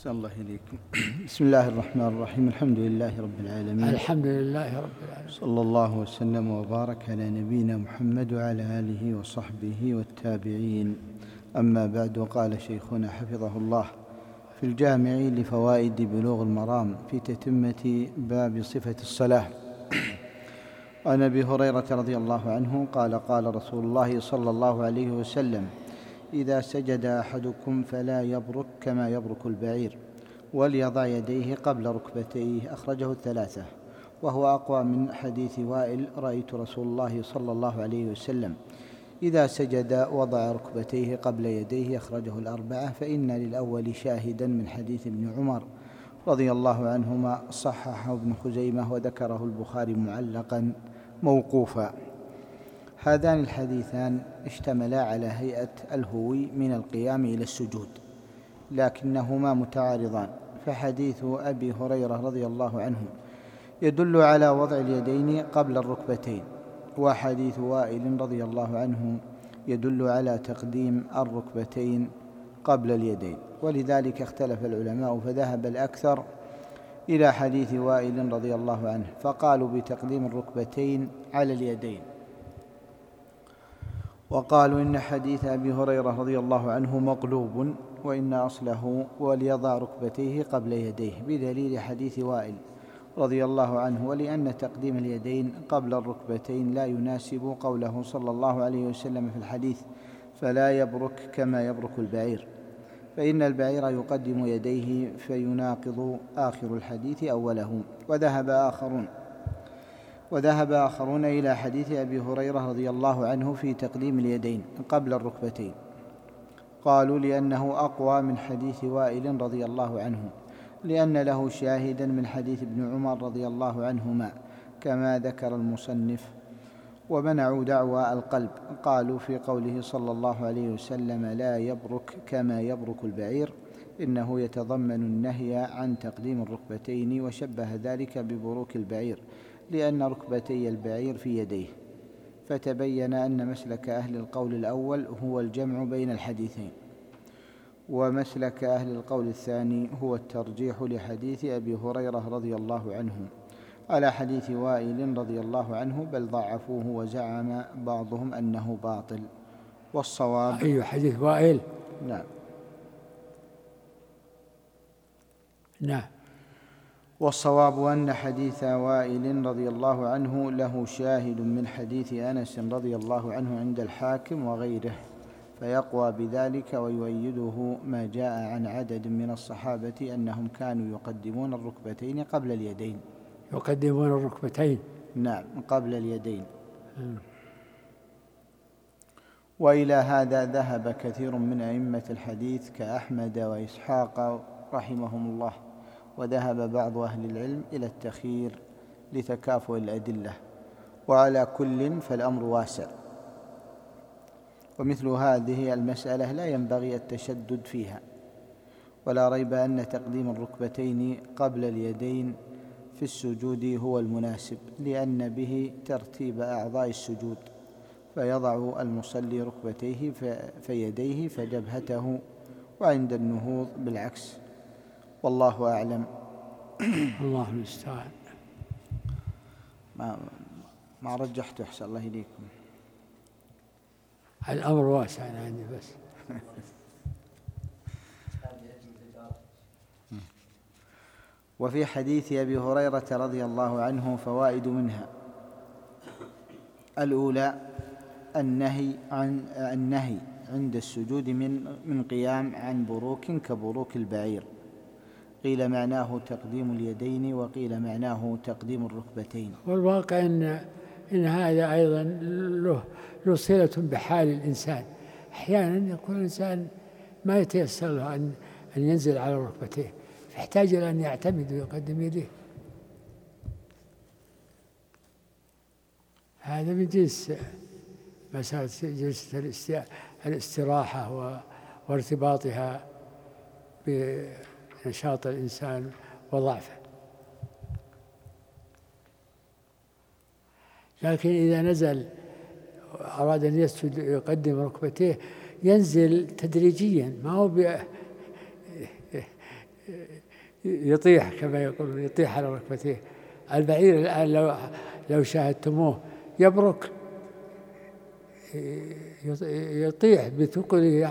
أحسن الله إليكم. بسم الله الرحمن الرحيم. الحمد لله رب العالمين. الحمد لله رب العالمين. صلى الله وسلم وبارك على نبينا محمد وعلى آله وصحبه والتابعين. أما بعد، قال شيخنا حفظه الله في الجامع لفوائد بلوغ المرام في تتمة باب صفة الصلاة: عن أبي هريرة رضي الله عنه قال: قال رسول الله صلى الله عليه وسلم: إذا سجد أحدكم فلا يبرك كما يبرك البعير، وليضع يديه قبل ركبتيه. أخرجه الثلاثة. وهو أقوى من حديث وائل: رأيت رسول الله صلى الله عليه وسلم إذا سجد وضع ركبتيه قبل يديه. أخرجه الأربعة. فإن للأول شاهدا من حديث ابن عمر رضي الله عنهما، صححه ابن خزيمة وذكره البخاري معلقا موقوفا. هذان الحديثان اشتملا على هيئة الهوي من القيام إلى السجود، لكنهما متعارضان. فحديث أبي هريرة رضي الله عنه يدل على وضع اليدين قبل الركبتين، وحديث وائل رضي الله عنه يدل على تقديم الركبتين قبل اليدين. ولذلك اختلف العلماء، فذهب الأكثر إلى حديث وائل رضي الله عنه فقالوا بتقديم الركبتين على اليدين، وقالوا إن حديث أبي هريرة رضي الله عنه مقلوب، وإن أصله وليضع ركبتيه قبل يديه، بدليل حديث وائل رضي الله عنه. ولأن تقديم اليدين قبل الركبتين لا يناسب قوله صلى الله عليه وسلم في الحديث: فلا يبرك كما يبرك البعير، فإن البعير يقدم يديه فيناقض آخر الحديث أوله. وذهب آخرون إلى حديث أبي هريرة رضي الله عنه في تقديم اليدين قبل الركبتين، قالوا لأنه أقوى من حديث وائل رضي الله عنه، لأن له شاهدا من حديث ابن عمر رضي الله عنهما كما ذكر المصنف. ومنعوا دعوى القلب، قالوا في قوله صلى الله عليه وسلم: لا يبرك كما يبرك البعير، إنه يتضمن النهي عن تقديم الركبتين، وشبه ذلك ببروك البعير لأن ركبتي البعير في يديه. فتبين أن مسلك أهل القول الأول هو الجمع بين الحديثين، ومسلك أهل القول الثاني هو الترجيح لحديث أبي هريرة رضي الله عنه على حديث وائل رضي الله عنه، بل ضعفوه وزعم بعضهم أنه باطل. والصواب أي حديث وائل؟ نعم. والصواب أن حديث وائل رضي الله عنه له شاهد من حديث أنس رضي الله عنه عند الحاكم وغيره، فيقوى بذلك. ويؤيده ما جاء عن عدد من الصحابة أنهم كانوا يقدمون الركبتين قبل اليدين. يقدمون الركبتين؟ نعم، قبل اليدين. وإلى هذا ذهب كثير من أئمة الحديث كأحمد وإسحاق رحمهم الله. وذهب بعض أهل العلم إلى التخيير لتكافؤ الأدلة، وعلى كل فالأمر واسع. ومثل هذه المسألة لا ينبغي التشدد فيها، ولا ريب أن تقديم الركبتين قبل اليدين في السجود هو المناسب، لأن به ترتيب أعضاء السجود، فيضع المصلي ركبتيه فيديه فجبهته، وعند النهوض بالعكس. والله أعلم. الله المستعان. ما رجحت أحسن الله إليكم. الأمر واسع عندي بس. وفي حديث أبي هريرة رضي الله عنه فوائد، منها: الأولى النهي عند السجود من قيام عن بروك كبروك البعير. قيل معناه تقديم اليدين، وقيل معناه تقديم الركبتين. والواقع إن هذا أيضا له صلة بحال الإنسان. أحيانا يكون الإنسان ما يتيسر له أن ينزل على ركبتيه، فيحتاج إلى أن يعتمد ويقدم يديه. هذا من جنس مسألة جلسة الاستراحة وارتباطها بنشاط الإنسان وضعفه. لكن إذا نزل أراد أن يسجد يقدم ركبتيه، ينزل تدريجيا، ما هو يطيح كما يقولون، يطيح على ركبتيه. البعير الآن لو شاهدتموه يبرك، يطيح بثقله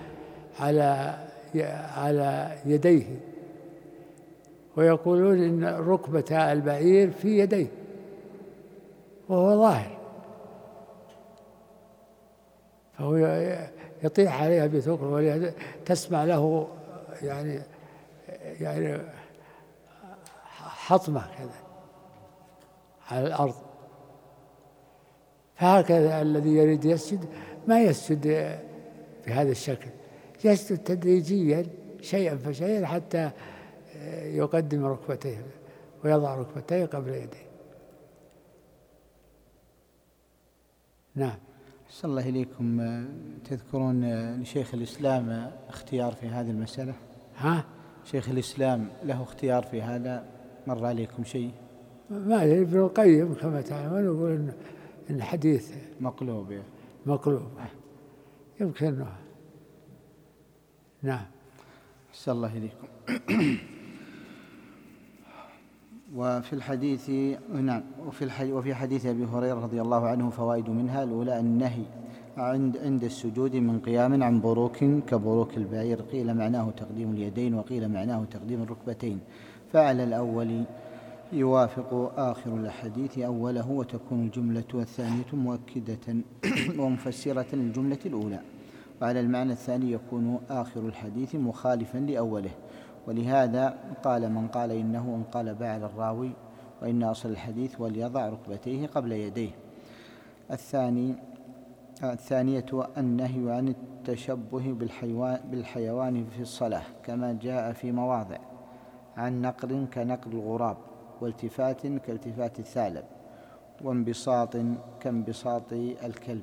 على يديه، ويقولون إن ركبة البعير في يديه وهو ظاهر، فهو يطيح عليها بثقله، ولتسمع له يعني حطمة كذا على الأرض. فهكذا الذي يريد يسجد ما يسجد بهذا الشكل، يسجد تدريجيا شيئا فشيئا حتى يقدم ركبتيه ويضع ركبتيه قبل يديه. نعم. أحسن الله إليكم. تذكرون لشيخ الإسلام اختيار في هذه المسألة؟ شيخ الإسلام له اختيار في هذا، مر عليكم شيء؟ ما أدري، ابن القيم كما تعلمون يقول إن الحديث مقلوب يمكن. نعم. أحسن الله إليكم. وفي الحديث وفي حديث أبي هريرة رضي الله عنه فوائد منها: الأولى النهي عند السجود من قيام عن بروك كبروك البعير، قيل معناه تقديم اليدين وقيل معناه تقديم الركبتين، فعلى الأول يوافق آخر الحديث أوله، وتكون الجملة الثانية مؤكدة ومفسرة للجملة الأولى، وعلى المعنى الثاني يكون آخر الحديث مخالفا لأوله. ولهذا قال من قال إنه انقلب على الراوي، وإن أصل الحديث وليضع ركبتيه قبل يديه. الثانية النهي عن التشبه بالحيوان في الصلاة، كما جاء في مواضع: عن نقر كنقر الغراب، والتفات كالتفات الثعلب، وانبساط كانبساط الكلب.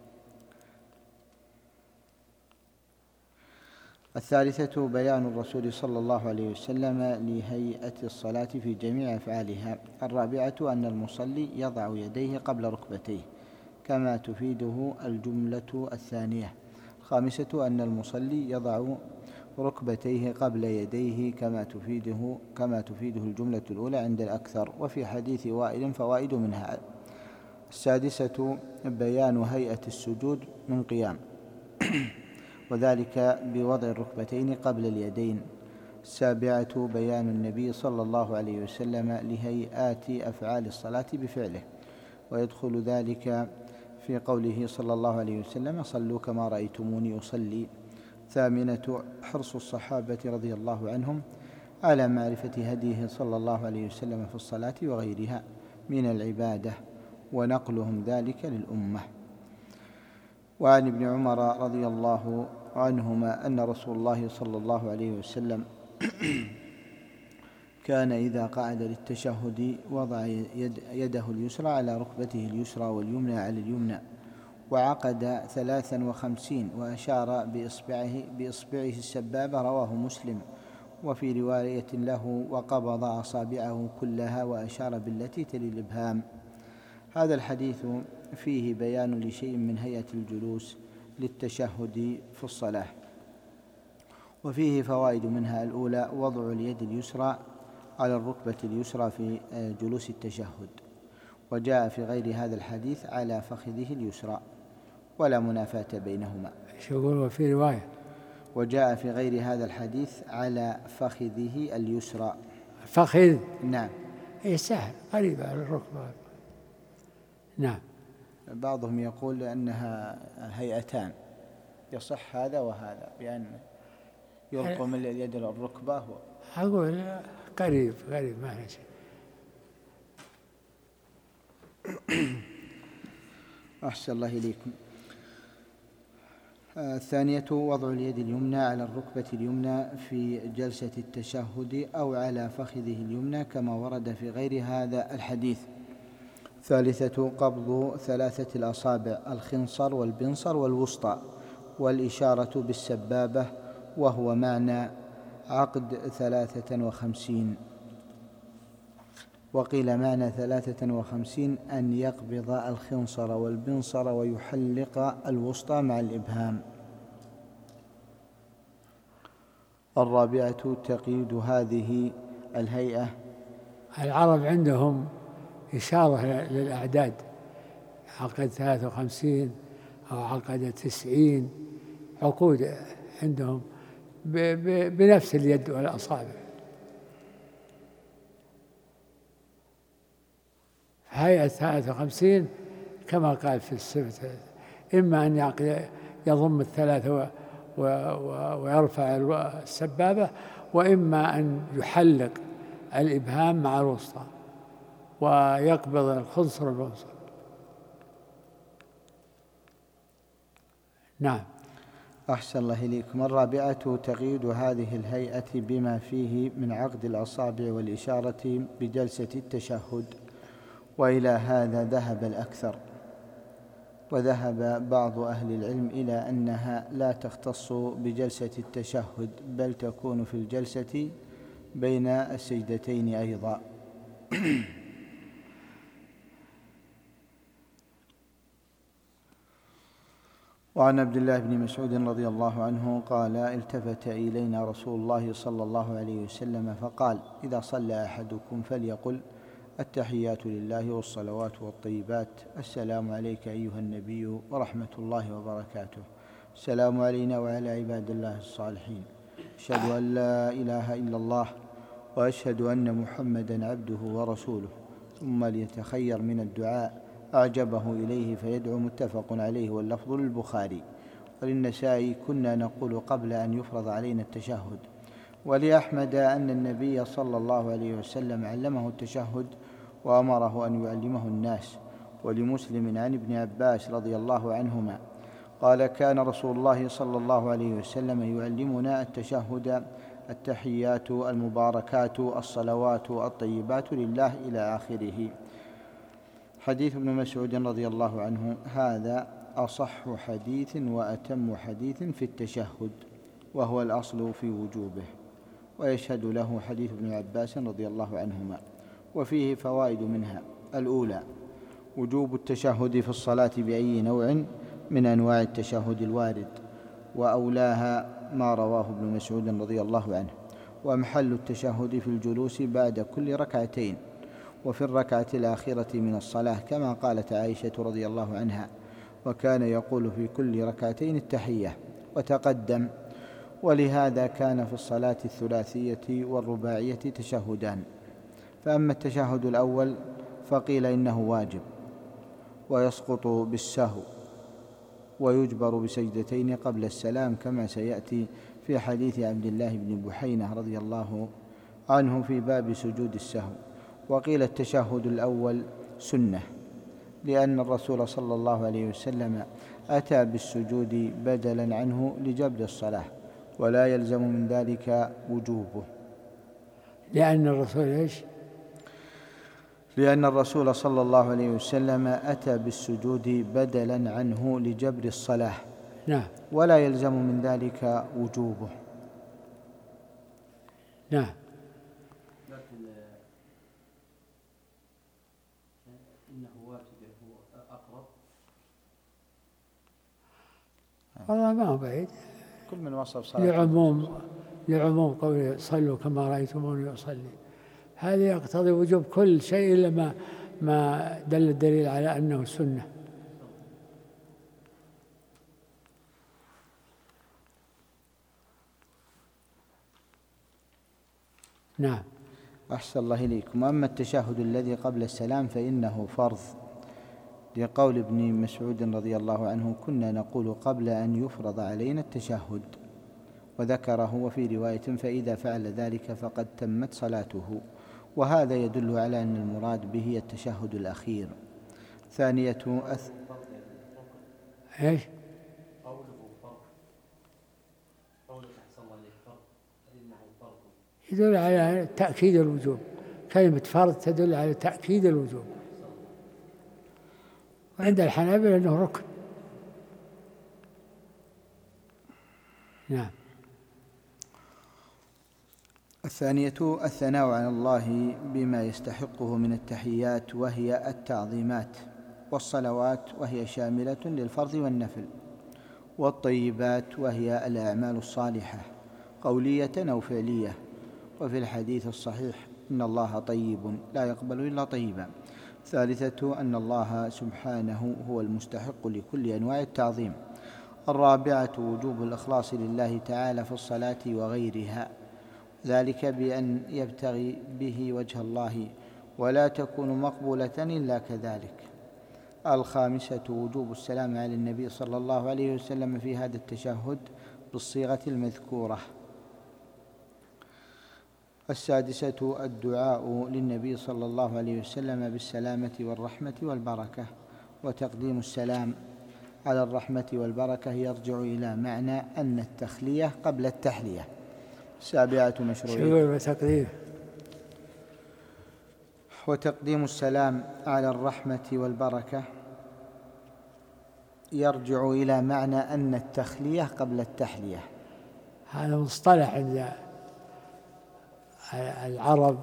الثالثة بيان الرسول صلى الله عليه وسلم لهيئة الصلاة في جميع أفعالها. الرابعة أن المصلي يضع يديه قبل ركبتيه كما تفيده الجملة الثانية. الخامسة أن المصلي يضع ركبتيه قبل يديه كما تفيده الجملة الأولى عند الأكثر. وفي حديث وائل فوائد منها. السادسة بيان هيئة السجود من قيام، وذلك بوضع الركبتين قبل اليدين. السابعة بيان النبي صلى الله عليه وسلم لهيئات أفعال الصلاة بفعله، ويدخل ذلك في قوله صلى الله عليه وسلم: صلوا كما رأيتموني أصلي. ثامنة حرص الصحابة رضي الله عنهم على معرفة هديه صلى الله عليه وسلم في الصلاة وغيرها من العبادة، ونقلهم ذلك للأمة. وعن ابن عمر رضي الله عنهما أن رسول الله صلى الله عليه وسلم كان إذا قعد للتشهد وضع يده اليسرى على ركبته اليسرى واليمنى على اليمنى، وعقد 53 وأشار بإصبعه السبابة، رواه مسلم. وفي رواية له: وقبض أصابعه كلها وأشار بالتي تلي الإبهام. هذا الحديث فيه بيان لشيء من هيئة الجلوس للتشهد في الصلاة، وفيه فوائد منها: الأولى وضع اليد اليسرى على الركبة اليسرى في جلوس التشهد، وجاء في غير هذا الحديث على فخذه اليسرى، ولا منافاة بينهما. وفي رواية وجاء في غير هذا الحديث على فخذه اليسرى. فخذ؟ نعم. سهل قريب على الركبة. نعم. بعضهم يقول أنها هيئتان، يصح هذا وهذا، بأن يلقم اليد الركبة. أقول قريب ما له شيء. أحسن الله إليكم. الثانية وضع اليد اليمنى على الركبة اليمنى في جلسة التشهد أو على فخذه اليمنى كما ورد في غير هذا الحديث. الثالثة قبض 3 الأصابع: الخنصر والبنصر والوسطى، والإشارة بالسبابة، وهو معنى عقد 53. وقيل معنى 53 أن يقبض الخنصر والبنصر ويحلق الوسطى مع الإبهام. الرابعة تقييد هذه الهيئة. العرب عندهم إشارة للأعداد، عقد 53 أو عقد 90 عقود عندهم بنفس اليد والأصابع. هيئة 53 كما قال في الصفة، إما أن يضم الثلاثة ويرفع السبابة، وإما أن يحلق الإبهام مع الوسطى ويقبض الخنصر بالخنصر. نعم. أحسن الله إليكم. الرابعة تقييد هذه الهيئة بما فيه من عقد الأصابع والإشارة بجلسة التشهد، وإلى هذا ذهب الأكثر، وذهب بعض أهل العلم إلى أنها لا تختص بجلسة التشهد، بل تكون في الجلسة بين السجدتين أيضا. وعن عبد الله بن مسعود رضي الله عنه قال: التفت إلينا رسول الله صلى الله عليه وسلم فقال: إذا صلى أحدكم فليقل: التحيات لله والصلوات والطيبات، السلام عليك أيها النبي ورحمة الله وبركاته، السلام علينا وعلى عباد الله الصالحين، أشهد أن لا إله إلا الله وأشهد أن محمدا عبده ورسوله، ثم ليتخير من الدعاء أعجبه إليه فيدعو. متفق عليه، واللفظ للبخاري. وللنسائي: كنا نقول قبل أن يفرض علينا التشهد. ولأحمد أن النبي صلى الله عليه وسلم علمه التشهد وأمره أن يعلمه الناس. ولمسلم عن ابن عباس رضي الله عنهما قال: كان رسول الله صلى الله عليه وسلم يعلمنا التشهد: التحيات المباركات الصلوات الطيبات لله إلى آخره. حديث ابن مسعود رضي الله عنه هذا أصح حديث وأتم حديث في التشهد، وهو الأصل في وجوبه، ويشهد له حديث ابن عباس رضي الله عنهما. وفيه فوائد، منها: الأولى وجوب التشهد في الصلاة بأي نوع من أنواع التشهد الوارد، وأولاها ما رواه ابن مسعود رضي الله عنه. ومحل التشهد في الجلوس بعد كل ركعتين، وفي الركعة الآخرة من الصلاة، كما قالت عائشة رضي الله عنها: وكان يقول في كل ركعتين التحية. وتقدم. ولهذا كان في الصلاة الثلاثية والرباعية تشهدان. فأما التشهد الأول فقيل إنه واجب ويسقط بالسهو، ويجبر بسجدتين قبل السلام، كما سيأتي في حديث عبد الله بن بحينة رضي الله عنه في باب سجود السهو. وقيل التشهد الأول سنة، لأن الرسول صلى الله عليه وسلم أتى بالسجود بدلا عنه لجبر الصلاة، ولا يلزم من ذلك وجوبه. لأن الرسول إيش؟ لأن الرسول صلى الله عليه وسلم أتى بالسجود بدلا عنه لجبر الصلاة. نعم. ولا يلزم من ذلك وجوبه. نعم. لكن إنه واجب هو أقرب. والله ما هو بعيد، كل من وصف صلاة لعموم قوله: صلوا كما رأيتموني أصلي. هذا يقتضي وجوب كل شيء إلا ما دل الدليل على أنه سنة. نعم. أحسن الله إليكم. أما التشهد الذي قبل السلام فإنه فرض، لقول ابن مسعود رضي الله عنه: كنا نقول قبل أن يفرض علينا التشهد، وذكره. وفي رواية: فإذا فعل ذلك فقد تمت صلاته. وهذا يدل على أن المراد به التشهد الأخير. ثانية إيش؟ يدل على تأكيد الوجوب. كلمة فرض تدل على تأكيد الوجوب، وعند الحنابلة أنه ركن. نعم. الثانية الثناء على الله بما يستحقه من التحيات، وهي التعظيمات، والصلوات، وهي شاملة للفرض والنفل، والطيبات، وهي الأعمال الصالحة. قولية أو فعلية. وفي الحديث الصحيح إن الله طيب لا يقبل إلا طيبا. الثالثة أن الله سبحانه هو المستحق لكل أنواع التعظيم. الرابعة وجوب الإخلاص لله تعالى في الصلاة وغيرها، ذلك بأن يبتغي به وجه الله ولا تكون مقبولة إلا كذلك. الخامسة وجوب السلام على النبي صلى الله عليه وسلم في هذا التشهد بالصيغة المذكورة. السادسة الدعاء للنبي صلى الله عليه وسلم بالسلامة والرحمة والبركة، وتقديم السلام على الرحمة والبركة يرجع إلى معنى أن التخلية قبل التحلية. السابعة مشروعية وتقديم السلام على الرحمة والبركة يرجع إلى معنى أن التخلية قبل التحلية. هذا مصطلح عند العرب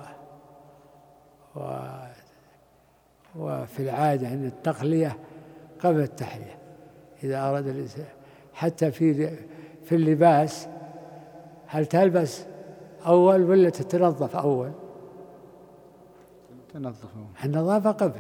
وفي العادة أن التخلية قبل التحلية إذا أراد الإنسان. حتى في اللباس، هل تلبس أول ولا تتنظف أول؟ تنظف أول. النظافة قبل.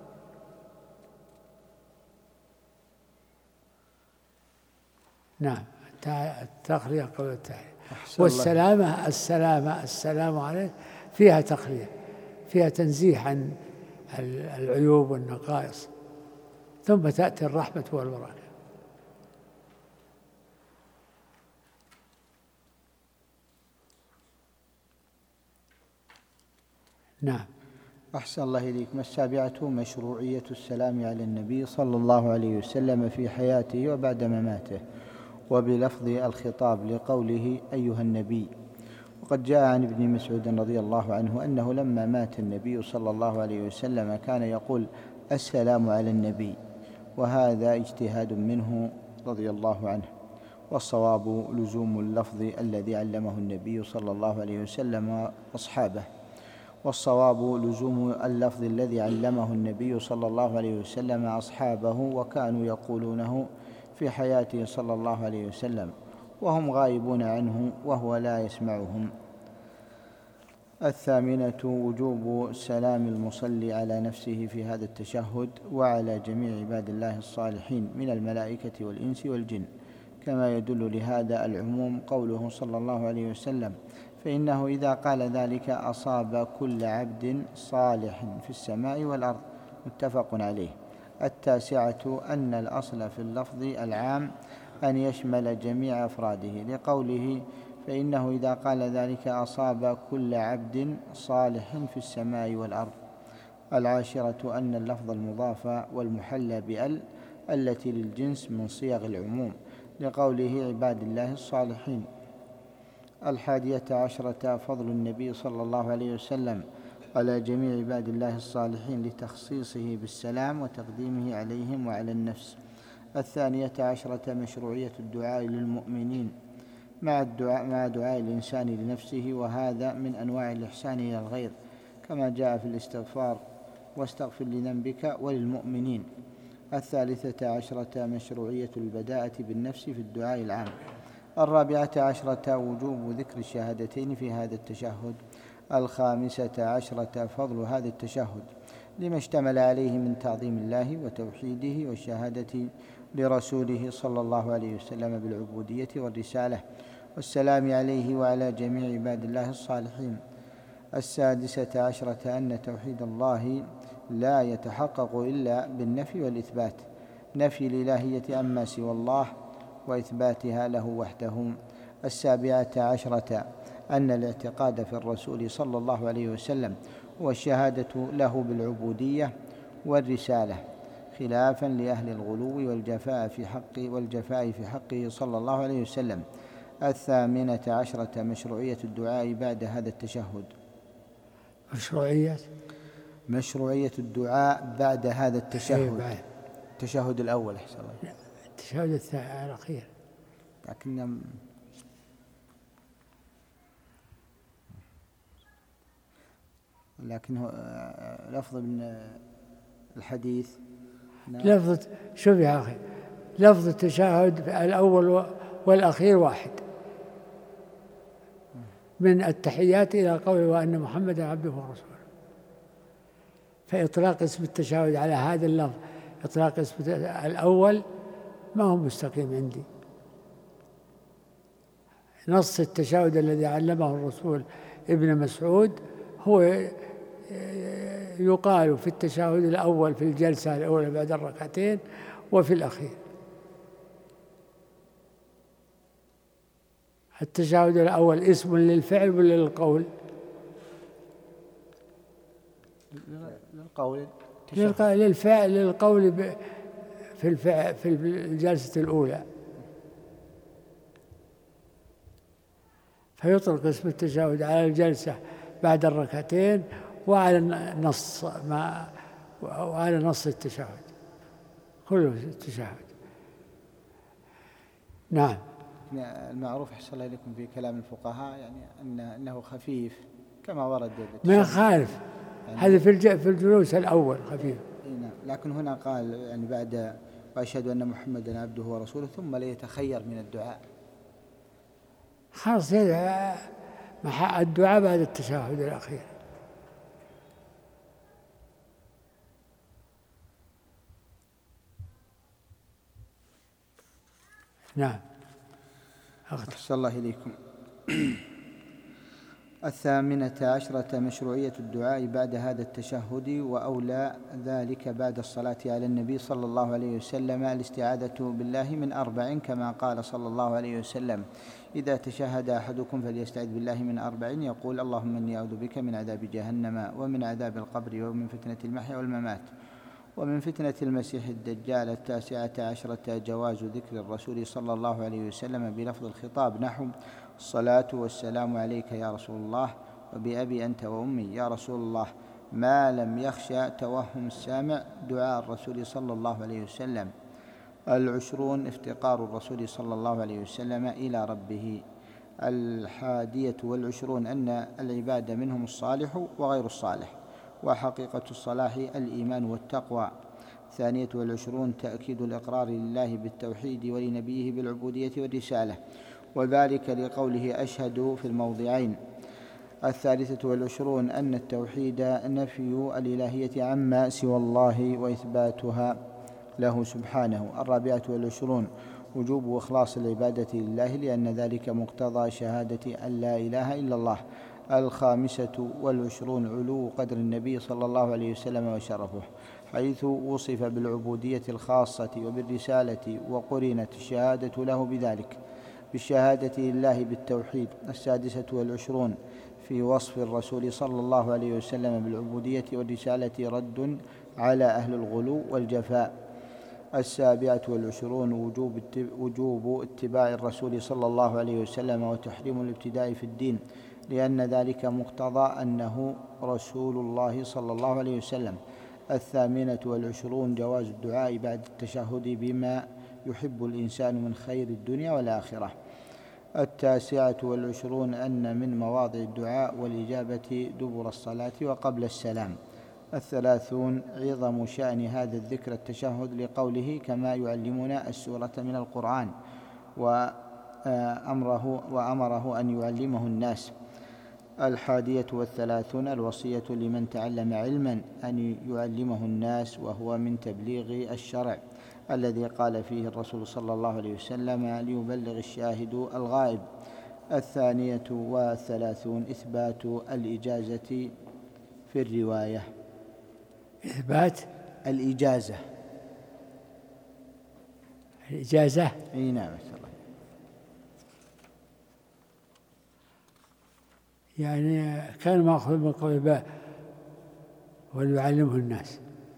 نعم، التخلية قبل التحلية. والسلامة السلام عليه فيها تخلية، فيها تنزيه عن العيوب والنقائص، ثم تأتي الرحمة والبركة. نعم. أحسن الله إليك. السابعة مشروعية السلام على النبي صلى الله عليه وسلم في حياته وبعد مماته، وبلفظ الخطاب لقوله أيها النبي. وقد جاء عن ابن مسعود رضي الله عنه أنه لما مات النبي صلى الله عليه وسلم كان يقول السلام على النبي، وهذا اجتهاد منه رضي الله عنه، والصواب لزوم اللفظ الذي علمه النبي صلى الله عليه وسلم أصحابه. والصواب لزوم اللفظ الذي علمه النبي صلى الله عليه وسلم أصحابه، وكانوا يقولونه في حياته صلى الله عليه وسلم وهم غائبون عنه وهو لا يسمعهم. الثامنة وجوب سلام المصلي على نفسه في هذا التشهد وعلى جميع عباد الله الصالحين من الملائكة والإنس والجن، كما يدل لهذا العموم قوله صلى الله عليه وسلم فإنه إذا قال ذلك أصاب كل عبد صالح في السماء والأرض، متفق عليه. التاسعة أن الأصل في اللفظ العام أن يشمل جميع أفراده، لقوله فإنه إذا قال ذلك أصاب كل عبد صالح في السماء والأرض. العاشرة أن اللفظ المضاف والمحلى بأل التي للجنس من صيغ العموم، لقوله عباد الله الصالحين. الحادية عشرة فضل النبي صلى الله عليه وسلم على جميع عباد الله الصالحين لتخصيصه بالسلام وتقديمه عليهم وعلى النفس. الثانية عشرة مشروعية الدعاء للمؤمنين مع دعاء الإنسان لنفسه، وهذا من أنواع الإحسان إلى الغير، كما جاء في الاستغفار واستغفر لذنبك وللمؤمنين. الثالثة عشرة مشروعية البداءة بالنفس في الدعاء العام. الرابعة عشرة وجوب ذكر الشهادتين في هذا التشهد. الخامسة عشرة فضل هذا التشهد لما اشتمل عليه من تعظيم الله وتوحيده والشهادة لرسوله صلى الله عليه وسلم بالعبودية والرسالة والسلام عليه وعلى جميع عباد الله الصالحين. السادسة عشرة أن توحيد الله لا يتحقق إلا بالنفي والإثبات، نفي الإلهية عما سوى الله وإثباتها له وحده. السابعة عشرة أن الاعتقاد في الرسول صلى الله عليه وسلم والشهادة له بالعبودية والرسالة، خلافا لأهل الغلو والجفاء في حقه صلى الله عليه وسلم. الثامنة عشرة مشروعية الدعاء بعد هذا التشهد. مشروعية الدعاء بعد هذا التشهد. التشهد الأول أحسن الله. التشهد الأخير لكنه لفظ من الحديث لفظ. شوف يا أخي، لفظ التشهد الأول والأخير واحد، من التحيات إلى قوله وأن محمدا عبده ورسوله. فإطلاق اسم التشهد على هذا اللفظ، إطلاق اسم الأول، ما هو مستقيم عندي. نص التشهد الذي علمه الرسول ابن مسعود هو يقال في التشهد الأول في الجلسة الأولى بعد الركعتين وفي الأخير. التشهد الأول اسم للفعل ولا للقول؟ للقول. للفعل، للقول في الجلسة الأولى. فيطلق اسم التشهد على الجلسة بعد الركعتين وعلى نص التشهد كله التشهد. نعم. المعروف أحسن الله إليكم في كلام الفقهاء يعني أنه خفيف كما ورد. ما يخالف يعني هذا في الجلوس الأول خفيف. نعم. لكن هنا قال يعني بعد وأشهد أن محمدا عبده ورسوله ثم ليتخير من الدعاء. خلاص الدعاء بعد التشهد الأخير. نعم. أحسن الله إليكم. 18 مشروعية الدعاء بعد هذا التشهد، وأولى ذلك بعد الصلاة على النبي صلى الله عليه وسلم الاستعاذة بالله من 4 كما قال صلى الله عليه وسلم: إذا تشهد أحدكم فليستعذ بالله من 4 يقول: اللهم إني أعوذ بك من عذاب جهنم ومن عذاب القبر ومن فتنة المحيا والممات ومن فتنة المسيح الدجال. 19 جواز ذكر الرسول صلى الله عليه وسلم بلفظ الخطاب نحو: الصلاة والسلام عليك يا رسول الله وبأبي أنت وأمي يا رسول الله، ما لم يخشى توهم السامع دعاء الرسول صلى الله عليه وسلم. 20 افتقار الرسول صلى الله عليه وسلم إلى ربه. 21 أن العباد منهم الصالح وغير الصالح، وحقيقة الصلاح الإيمان والتقوى. 22 تأكيد الإقرار لله بالتوحيد ولنبيه بالعبودية والرسالة، وذلك لقوله أشهد في الموضعين. 23 أن التوحيد نفي الإلهية عما سوى الله وإثباتها له سبحانه. 24 وجوب إخلاص العبادة لله لأن ذلك مقتضى شهادة أن لا إله إلا الله. 25 علو قدر النبي صلى الله عليه وسلم وشرفه، حيث وصف بالعبودية الخاصة وبالرسالة وقرنت الشهادة له بذلك بالشهادة لله بالتوحيد. 26 في وصف الرسول صلى الله عليه وسلم بالعبودية والرسالة رد على أهل الغلو والجفاء. 27 وجوب اتباع الرسول صلى الله عليه وسلم وتحريم الابتداء في الدين لأن ذلك مقتضى أنه رسول الله صلى الله عليه وسلم. 28 جواز الدعاء بعد التشهد بما يحب الإنسان من خير الدنيا والآخرة. 29 أن من مواضع الدعاء والإجابة دبر الصلاة وقبل السلام. 30 عظم شأن هذا الذكر التشهد لقوله كما يعلمنا السورة من القرآن، وأمره أن يعلمه الناس. 31 الوصية لمن تعلم علما أن يعلمه الناس، وهو من تبليغ الشرع الذي قال فيه الرسول صلى الله عليه وسلم ليبلغ الشاهد الغائب. 32 إثبات الإجازة في الرواية. إثبات الإجازة. الإجازة. أي نعم. يعني كان مأخوذ من قول باء وليعلمه الناس.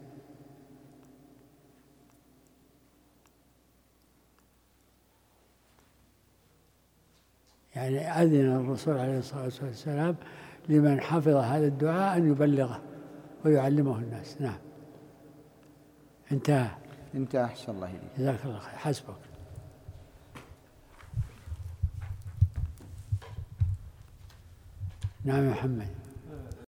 يعني أذن الرسول عليه الصلاة والسلام لمن حفظ هذا الدعاء أن يبلغه ويعلمه الناس. نعم. انتهى. أحسن الله إليك. جزاك الله خير. حسبك. نعم محمد.